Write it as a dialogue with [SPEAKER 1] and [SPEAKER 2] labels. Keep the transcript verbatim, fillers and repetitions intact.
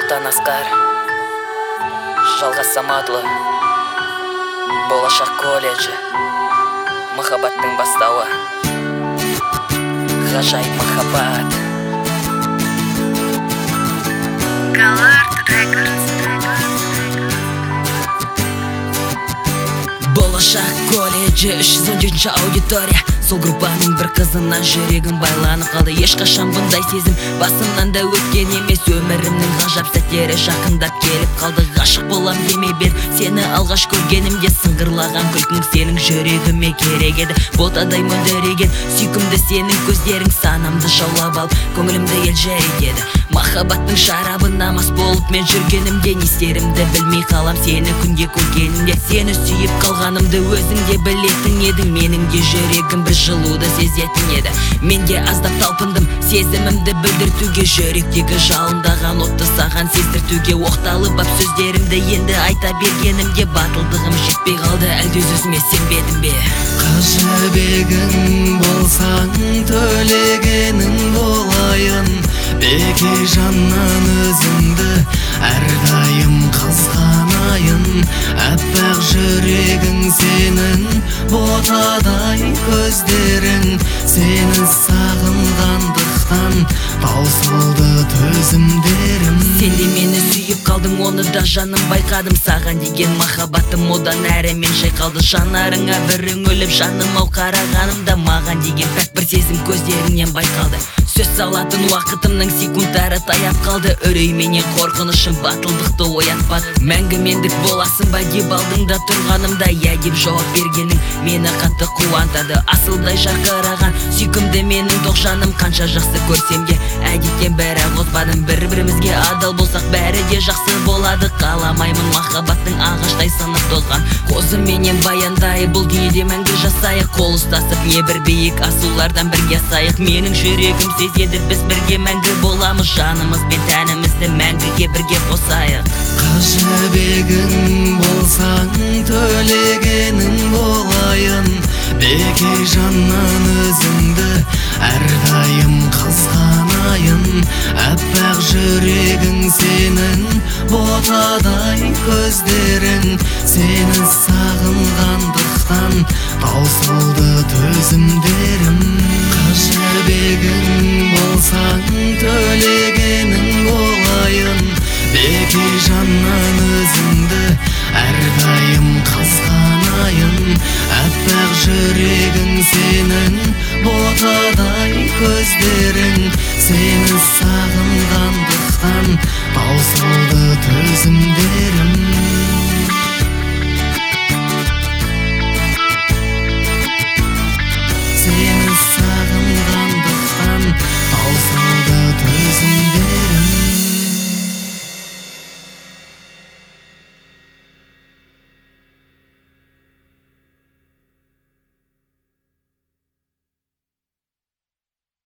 [SPEAKER 1] Muhtan Asqar, Жалғас Саматұлы, Болашақ колледжі, Махаббаттың бастауы, Ғажайып махаббат. Галард Рекордс. Болашақ колледжі үш жүз он жетінші аудитория. Сол группаның бір қызынан жүрегім байланып қалды. Ешқашан бұндай сезім басымнан да өткен емес. Өмірімнің ғажап сәттері жақындап келіп қалды. Ғашық болам демей бер, сені алғаш көргенімде сыңғырлаған күлкің сенің жүрегіме керек еді. Ботадай мөлдіреген сүйкімді сенің көздерің санамды жаулап алып көңілімді елжіретеді. Махаббаттың шарабына мас болып мен жүргенімде не істерімді білмей қалам сені күнде көргенімде. Сені сүйіп қалғанымды өзің де білетін едің. Менің де жүрегім бір жылуды сезетін еді. Мен де аздап талпындым сезімімді білдіртуге, жүректегі жалындаған отты саған сездіртуге. Оқталып ап сөздерімді енді айта бергенімде батылдығым жетпей қалды. Әлде өзіме сенбедім бе?
[SPEAKER 2] Қыз жібегің болсаң төлегенің болайын. Беке жаннан өзіңді әрдайым қызғанайын. Әппақ жүрегің сенің, ботадай көздерің. Сені сағынғандықтан таусылды төзімдерім.
[SPEAKER 1] Сен де мені сүйіп қалдың, оны да жаным байқадым. Саған деген махаббатым одан әрі мен шайқалды. Жанарыңа бір үңіліп жаным ау қарағанымда, маған деген пәк бір сезім көздеріңнен байқалды. Сөз салатын уақытымның секундтары таяп қалды. Үрей менен қорқынышым батылдықты оятпады. Мәңгі мендік боласың ба деп алдыңда тұрғанымда, я деп жауап бергенің мені қатты қуантады. Асылдай жарқыраған сүйкімді менің тоқжаным. Қанша жақсы көрсем де әдеттен бәрі қозбадым. Бір-бірімізге адал болсақ бәрі де жақсы болады. Қаламаймын махаббаттың ағаштай сынып тозған қозы менен баяндай. Бұл дүниеде мәңгі жасайық, қол ұстасып не бір биік асулардан бірге асайық. Менің жүрегім сезеді біз бірге мәңгі боламыз. Жанымыз бен тәнімізді мәңгіге бірге қосайық.
[SPEAKER 2] Қыз жібегің болсаң төлегенің болайын. Беке жаннан өзіңді әрдайым қызғанайын. Әппақ жүрегің сенің, ботадай көздерің. Сені сағынғандықтан таусылды төзімдерім. Қыз жібегің болсаң